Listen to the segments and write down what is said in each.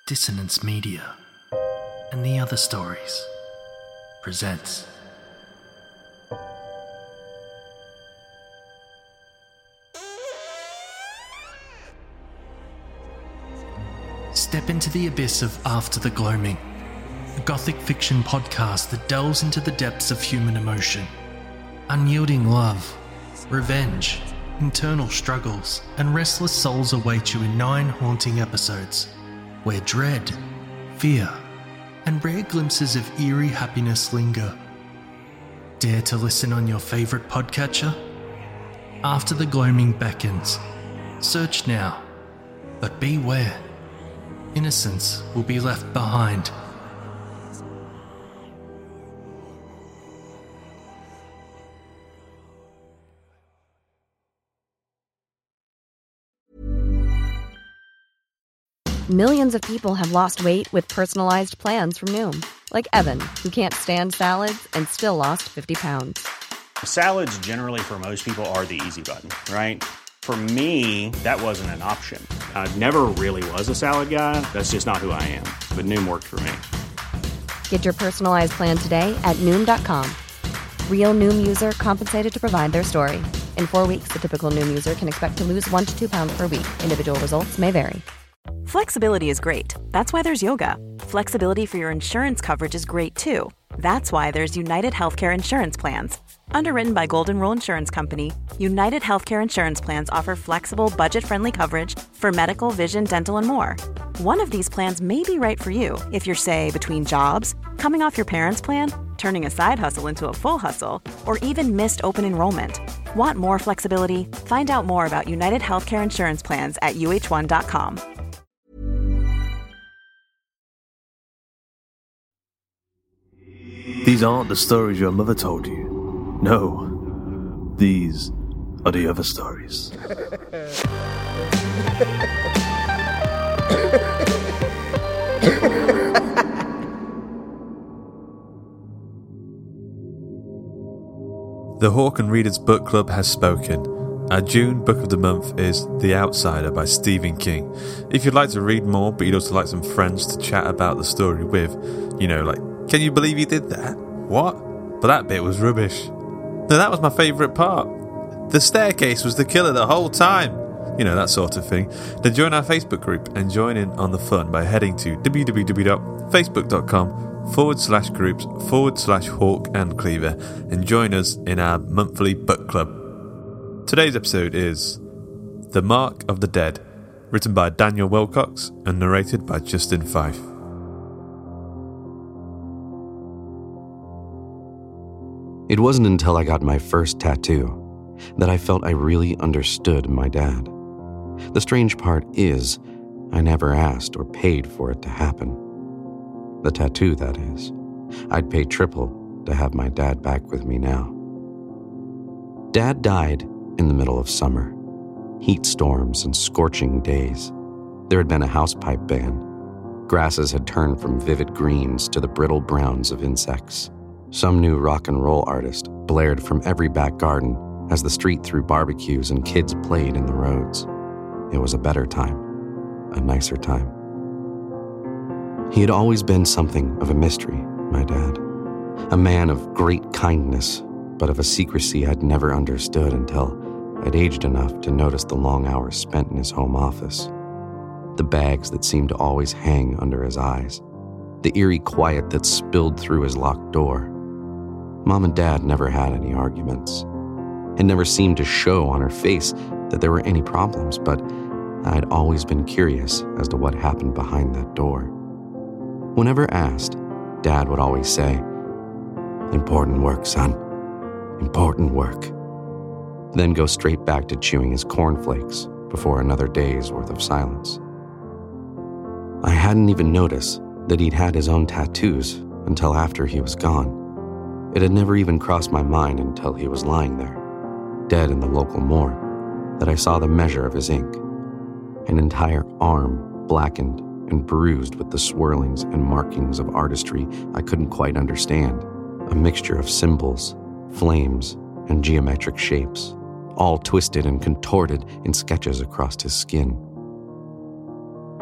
Dissonance Media and the Other Stories presents Step into the abyss of After the Gloaming, a gothic fiction podcast that delves into the depths of human emotion. Unyielding love, revenge, internal struggles, and restless souls await you in 9 haunting episodes, where dread, fear, and rare glimpses of eerie happiness linger. Dare to listen on your favourite podcatcher? After the Gloaming beckons. Search now, but beware. Innocence will be left behind. Millions of people have lost weight with personalized plans from Noom. Like Evan, who can't stand salads and still lost 50 pounds. Salads generally for most people are the easy button, right? For me, that wasn't an option. I never really was a salad guy. That's just not who I am. But Noom worked for me. Get your personalized plan today at Noom.com. Real Noom user compensated to provide their story. In 4 weeks, the typical Noom user can expect to lose 1 to 2 pounds per week. Individual results may vary. Flexibility is great. That's why there's yoga. Flexibility for your insurance coverage is great too. That's why there's United Healthcare Insurance Plans. Underwritten by Golden Rule Insurance Company, United Healthcare Insurance Plans offer flexible, budget-friendly coverage for medical, vision, dental, and more. One of these plans may be right for you if you're, say, between jobs, coming off your parents' plan, turning a side hustle into a full hustle, or even missed open enrollment. Want more flexibility? Find out more about United Healthcare Insurance Plans at uh1.com. These aren't the stories your mother told you. No, these are the other stories. The Hawk and Readers Book Club has spoken. Our June book of the month is The Outsider by Stephen King. If you'd like to read more, but you'd also like some friends to chat about the story with, can you believe he did that? What? But that bit was rubbish. No, that was my favourite part. The staircase was the killer the whole time. That sort of thing. Then join our Facebook group and join in on the fun by heading to www.facebook.com/groups/Hawk and Cleaver and join us in our monthly book club. Today's episode is The Mark of the Dead, written by Daniel Wilcox and narrated by Justin Fife. It wasn't until I got my first tattoo that I felt I really understood my dad. The strange part is, I never asked or paid for it to happen. The tattoo, that is. I'd pay triple to have my dad back with me now. Dad died in the middle of summer. Heat storms and scorching days. There had been a housepipe ban. Grasses had turned from vivid greens to the brittle browns of insects. Some new rock and roll artist blared from every back garden as the street threw barbecues and kids played in the roads. It was a better time, a nicer time. He had always been something of a mystery, my dad. A man of great kindness, but of a secrecy I'd never understood until I'd aged enough to notice the long hours spent in his home office. The bags that seemed to always hang under his eyes. The eerie quiet that spilled through his locked door. Mom and Dad never had any arguments. It never seemed to show on her face that there were any problems, but I'd always been curious as to what happened behind that door. Whenever asked, Dad would always say, "Important work, son. Important work." Then go straight back to chewing his cornflakes before another day's worth of silence. I hadn't even noticed that he'd had his own tattoos until after he was gone. It had never even crossed my mind until he was lying there, dead in the local morgue, that I saw the measure of his ink. An entire arm blackened and bruised with the swirlings and markings of artistry I couldn't quite understand. A mixture of symbols, flames, and geometric shapes, all twisted and contorted in sketches across his skin.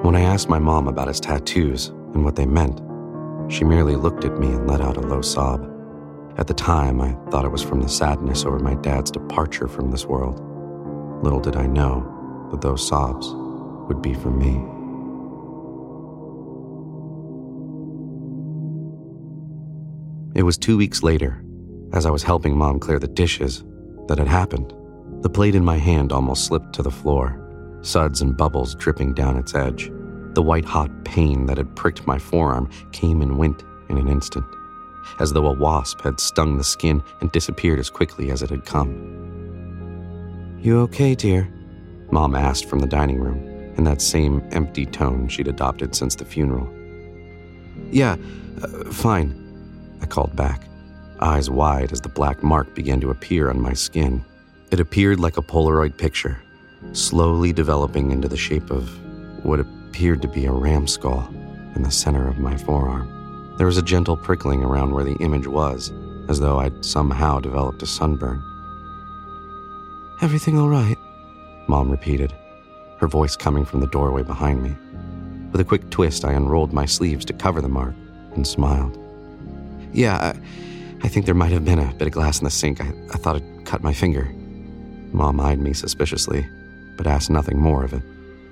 When I asked my mom about his tattoos and what they meant, she merely looked at me and let out a low sob. At the time, I thought it was from the sadness over my dad's departure from this world. Little did I know that those sobs would be for me. It was 2 weeks later, as I was helping Mom clear the dishes, that it happened. The plate in my hand almost slipped to the floor, suds and bubbles dripping down its edge. The white-hot pain that had pricked my forearm came and went in an instant, as though a wasp had stung the skin and disappeared as quickly as it had come. "You okay, dear?" Mom asked from the dining room, in that same empty tone she'd adopted since the funeral. "Yeah, fine," I called back, eyes wide as the black mark began to appear on my skin. It appeared like a Polaroid picture, slowly developing into the shape of what appeared to be a ram skull in the center of my forearm. There was a gentle prickling around where the image was, as though I'd somehow developed a sunburn. "Everything all right?" Mom repeated, her voice coming from the doorway behind me. With a quick twist, I unrolled my sleeves to cover the mark and smiled. "Yeah, I think there might have been a bit of glass in the sink. I thought it cut my finger." Mom eyed me suspiciously, but asked nothing more of it.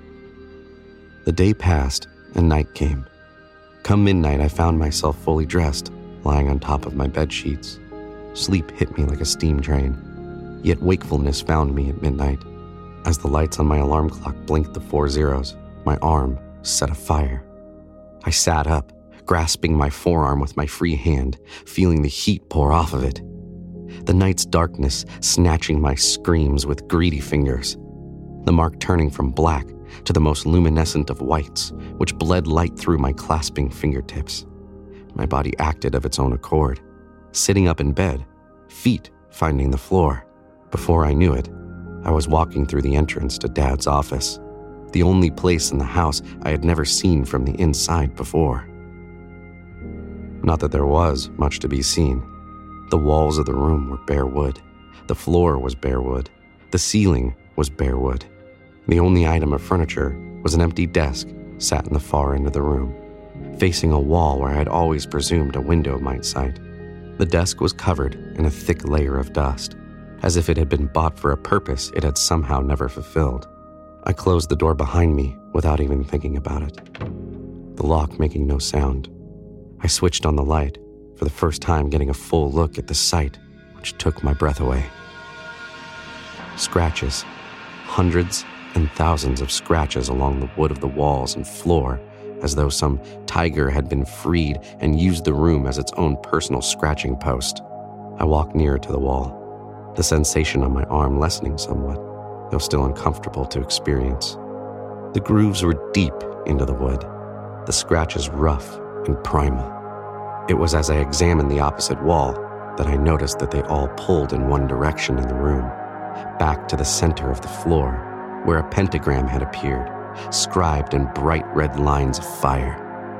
The day passed, and night came. Come midnight, I found myself fully dressed, lying on top of my bed sheets. Sleep hit me like a steam train, yet wakefulness found me at midnight. As the lights on my alarm clock blinked the 4 zeros, my arm set afire. I sat up, grasping my forearm with my free hand, feeling the heat pour off of it. The night's darkness snatching my screams with greedy fingers. The mark turning from black to the most luminescent of whites, which bled light through my clasping fingertips. My body acted of its own accord, sitting up in bed, feet finding the floor. Before I knew it, I was walking through the entrance to Dad's office, the only place in the house I had never seen from the inside before. Not that there was much to be seen. The walls of the room were bare wood. The floor was bare wood. The ceiling was bare wood. The only item of furniture was an empty desk sat in the far end of the room, facing a wall where I had always presumed a window might sight. The desk was covered in a thick layer of dust, as if it had been bought for a purpose it had somehow never fulfilled. I closed the door behind me without even thinking about it, the lock making no sound. I switched on the light, for the first time getting a full look at the sight, which took my breath away. Scratches, hundreds and thousands of scratches along the wood of the walls and floor, as though some tiger had been freed and used the room as its own personal scratching post. I walked nearer to the wall, the sensation on my arm lessening somewhat, though still uncomfortable to experience. The grooves were deep into the wood, the scratches rough and primal. It was as I examined the opposite wall that I noticed that they all pulled in one direction in the room, back to the center of the floor, where a pentagram had appeared, scribed in bright red lines of fire.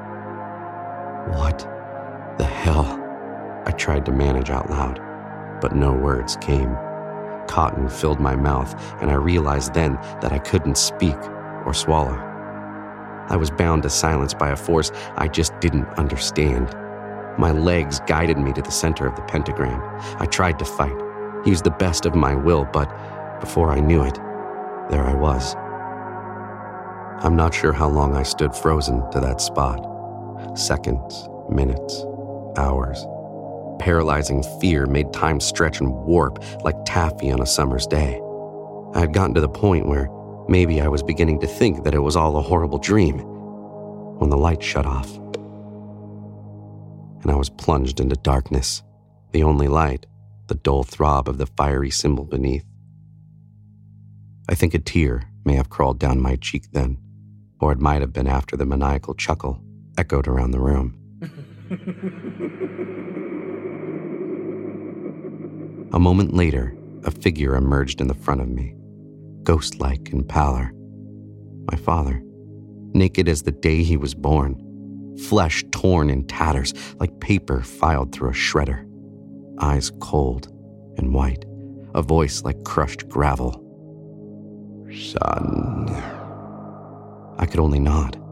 What the hell? I tried to manage out loud, but no words came. Cotton filled my mouth, and I realized then that I couldn't speak or swallow. I was bound to silence by a force I just didn't understand. My legs guided me to the center of the pentagram. I tried to fight, used the best of my will, but before I knew it, there I was. I'm not sure how long I stood frozen to that spot. Seconds, minutes, hours. Paralyzing fear made time stretch and warp like taffy on a summer's day. I had gotten to the point where maybe I was beginning to think that it was all a horrible dream when the light shut off, and I was plunged into darkness, the only light, the dull throb of the fiery symbol beneath. I think a tear may have crawled down my cheek then, or it might have been after the maniacal chuckle echoed around the room. A moment later, a figure emerged in the front of me, ghost-like in pallor. My father, naked as the day he was born, flesh torn in tatters like paper filed through a shredder, eyes cold and white, a voice like crushed gravel. "Son." I could only nod.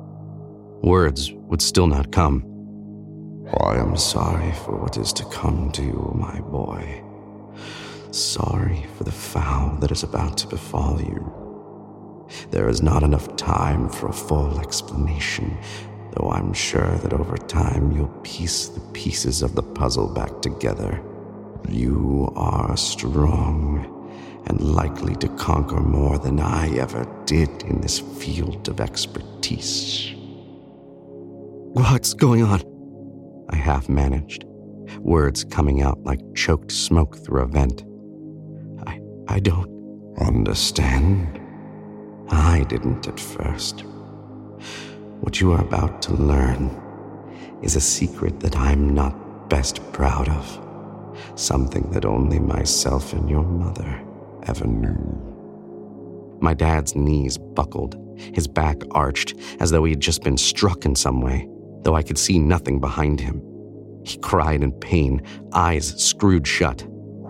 Words would still not come. I am sorry for what is to come to you, my boy. Sorry for the foul that is about to befall you. There is not enough time for a full explanation, though I'm sure that over time you'll piece the pieces of the puzzle back together. You are strong and likely to conquer more than I ever did in this field of expertise. What's going on? I half managed, words coming out like choked smoke through a vent. I don't understand. I didn't at first. What you are about to learn is a secret that I'm not best proud of. Something that only myself and your mother ever knew. My dad's knees buckled, his back arched as though he had just been struck in some way, though I could see nothing behind him. He cried in pain, eyes screwed shut.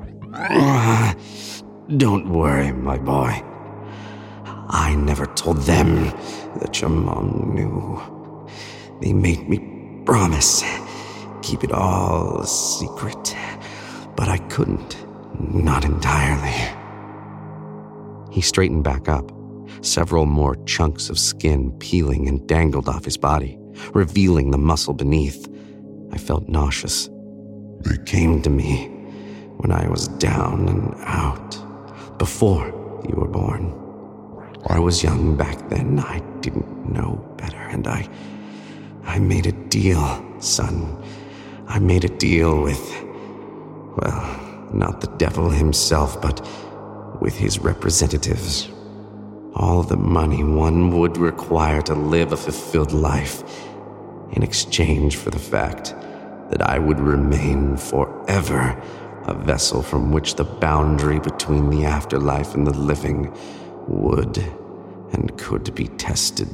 Don't worry, my boy. I never told them that your mom knew. They made me promise, keep it all a secret, but I couldn't, not entirely. He straightened back up, several more chunks of skin peeling and dangled off his body, revealing the muscle beneath. I felt nauseous. They came to me when I was down and out, before you were born. I was young back then. I didn't know better, and I made a deal, son. I made a deal with, well, not the devil himself, but with his representatives. All the money one would require to live a fulfilled life in exchange for the fact that I would remain forever a vessel from which the boundary between the afterlife and the living would and could be tested.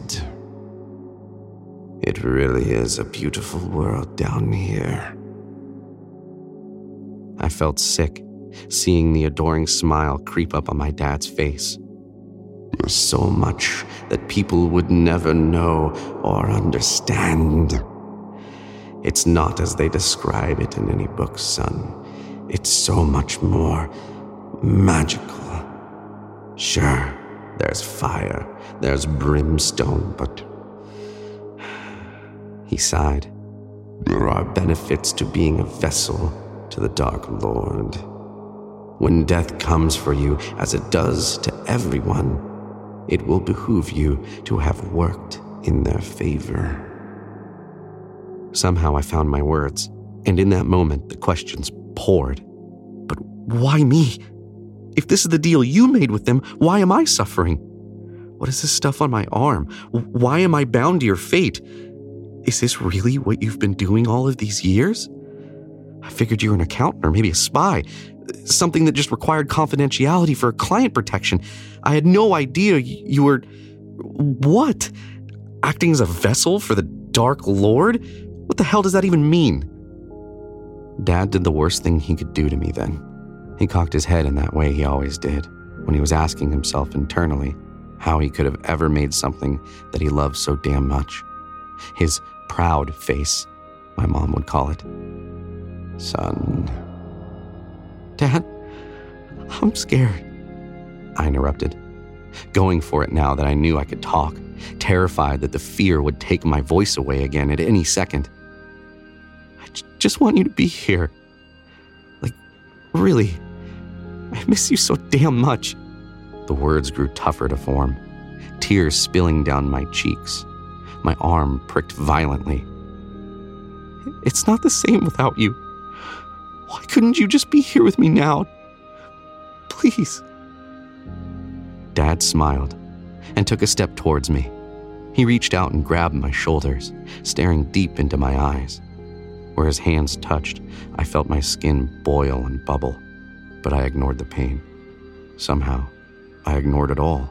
It really is a beautiful world down here. I felt sick, seeing the adoring smile creep up on my dad's face. There's so much that people would never know or understand. It's not as they describe it in any book, son. It's so much more magical. Sure, there's fire, there's brimstone, but... He sighed. There are benefits to being a vessel to the Dark Lord. When death comes for you, as it does to everyone, it will behoove you to have worked in their favor. Somehow I found my words, and in that moment the questions poured. But why me? If this is the deal you made with them, why am I suffering? What is this stuff on my arm? Why am I bound to your fate? Is this really what you've been doing all of these years? I figured you were an accountant or maybe a spy, something that just required confidentiality for client protection. I had no idea you were... What? Acting as a vessel for the Dark Lord? What the hell does that even mean? Dad did the worst thing he could do to me then. He cocked his head in that way he always did, when he was asking himself internally how he could have ever made something that he loved so damn much. His proud face, my mom would call it. Son. Dad, I'm scared, I interrupted, going for it now that I knew I could talk, terrified that the fear would take my voice away again at any second. I just want you to be here. Like, really, I miss you so damn much. The words grew tougher to form, tears spilling down my cheeks. My arm pricked violently. It's not the same without you. Why couldn't you just be here with me now? Please. Dad smiled and took a step towards me. He reached out and grabbed my shoulders, staring deep into my eyes. Where his hands touched, I felt my skin boil and bubble, but I ignored the pain. Somehow, I ignored it all.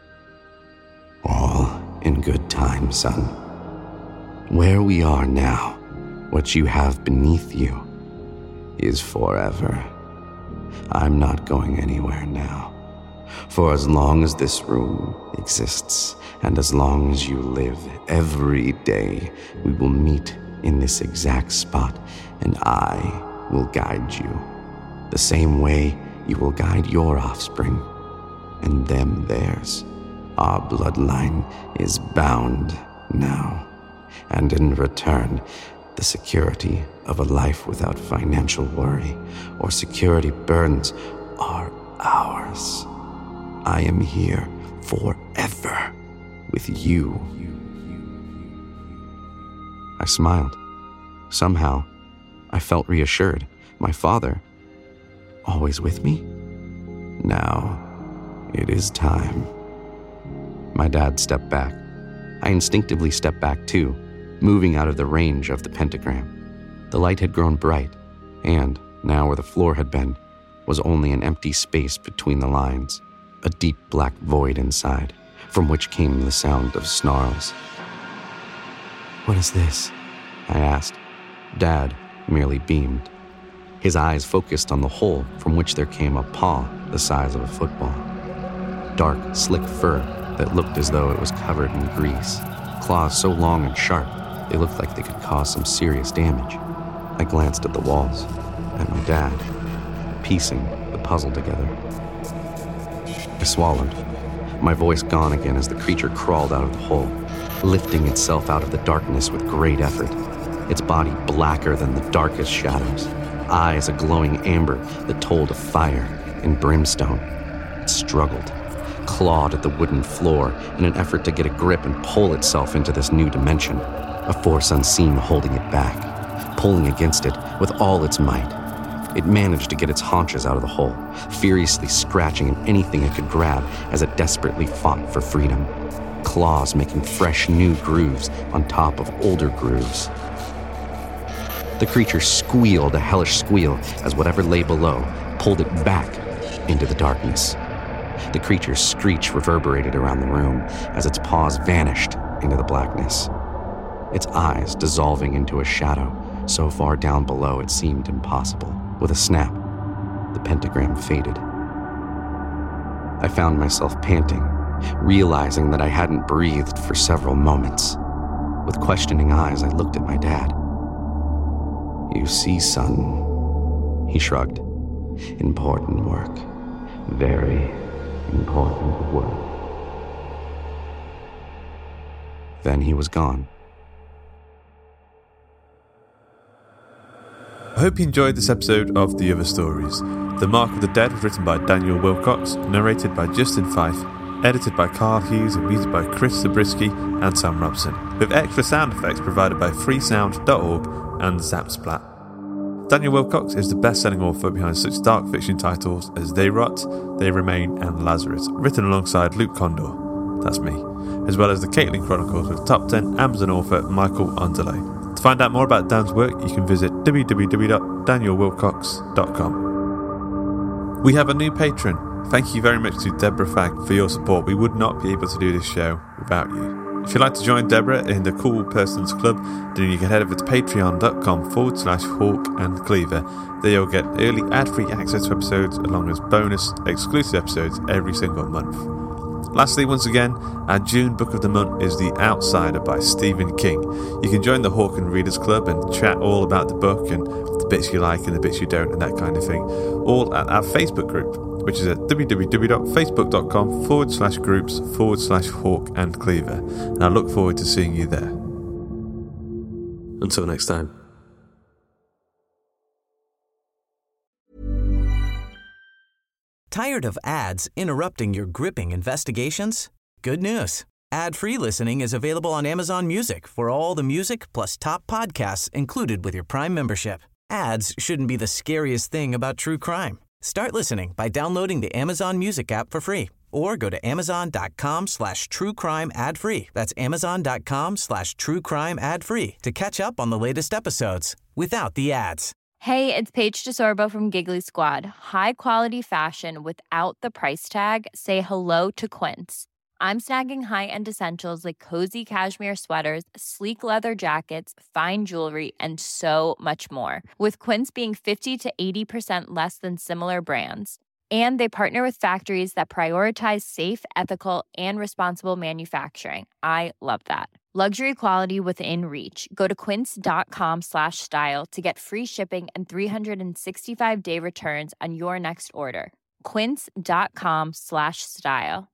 All in good time, son. Where we are now, what you have beneath you, is forever. I'm not going anywhere now. For as long as this room exists, and as long as you live, every day we will meet in this exact spot, and I will guide you. The same way you will guide your offspring, and them theirs. Our bloodline is bound now, and in return, the security of a life without financial worry or security burdens are ours. I am here forever with you. I smiled. Somehow, I felt reassured. My father, always with me? Now, it is time. My dad stepped back. I instinctively stepped back too, moving out of the range of the pentagram. The light had grown bright, and, now where the floor had been, was only an empty space between the lines, a deep black void inside, from which came the sound of snarls. "What is this?" I asked. Dad merely beamed. His eyes focused on the hole from which there came a paw the size of a football. Dark, slick fur that looked as though it was covered in grease. Claws so long and sharp, they looked like they could cause some serious damage. I glanced at the walls, at my dad, piecing the puzzle together. I swallowed, my voice gone again as the creature crawled out of the hole, lifting itself out of the darkness with great effort, its body blacker than the darkest shadows, eyes a glowing amber that told of fire and brimstone. It struggled, clawed at the wooden floor in an effort to get a grip and pull itself into this new dimension, a force unseen holding it back, pulling against it with all its might. It managed to get its haunches out of the hole, furiously scratching at anything it could grab as it desperately fought for freedom, claws making fresh new grooves on top of older grooves. The creature squealed a hellish squeal as whatever lay below pulled it back into the darkness. The creature's screech reverberated around the room as its paws vanished into the blackness, its eyes dissolving into a shadow so far down below it seemed impossible. With a snap, the pentagram faded. I found myself panting, realizing that I hadn't breathed for several moments. With questioning eyes, I looked at my dad. "You see, son," he shrugged. "Important work. Very important work." Then he was gone. I hope you enjoyed this episode of The Other Stories. The Mark of the Dead was written by Daniel Wilcox, narrated by Justin Fife, edited by Carl Hughes and music by Chris Zabriskie and Sam Robson, with extra sound effects provided by freesound.org and Zapsplat. Daniel Wilcox is the best-selling author behind such dark fiction titles as They Rot, They Remain and Lazarus, written alongside Luke Condor, that's me, as well as the Caitlin Chronicles with top 10 Amazon author Michael Underlay. To find out more about Dan's work, you can visit www.danielwilcox.com. We have a new patron. Thank you very much to Deborah Fagg for your support. We would not be able to do this show without you. If you'd like to join Deborah in the Cool Persons Club, then you can head over to patreon.com/Hawk and Cleaver. There you'll get early ad-free access to episodes along with bonus exclusive episodes every single month. Lastly, once again, our June book of the month is The Outsider by Stephen King. You can join the Hawk and Readers Club and chat all about the book and the bits you like and the bits you don't and that kind of thing, all at our Facebook group, which is at www.facebook.com/groups/Hawk and Cleaver. And I look forward to seeing you there. Until next time. Tired of ads interrupting your gripping investigations? Good news. Ad-free listening is available on Amazon Music for all the music plus top podcasts included with your Prime membership. Ads shouldn't be the scariest thing about true crime. Start listening by downloading the Amazon Music app for free or go to amazon.com/truecrime ad-free. That's amazon.com/truecrime ad-free to catch up on the latest episodes without the ads. Hey, it's Paige DeSorbo from Giggly Squad. High quality fashion without the price tag. Say hello to Quince. I'm snagging high-end essentials like cozy cashmere sweaters, sleek leather jackets, fine jewelry, and so much more. With Quince being 50 to 80% less than similar brands. And they partner with factories that prioritize safe, ethical, and responsible manufacturing. I love that. Luxury quality within reach. Go to quince.com/style to get free shipping and 365-day returns on your next order. Quince.com/style.